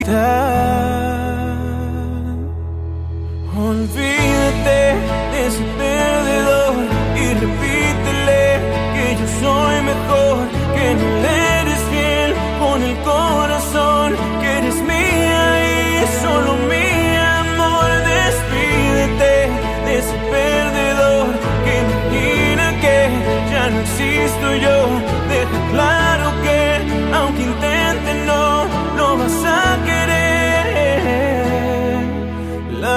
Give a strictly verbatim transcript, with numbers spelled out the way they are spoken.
Olvídate de ese perdedor y repítele que yo soy mejor, que no le eres fiel con el corazón, que eres mía y es solo mi amor. Despídete de ese perdedor que imagina que ya no existo yo.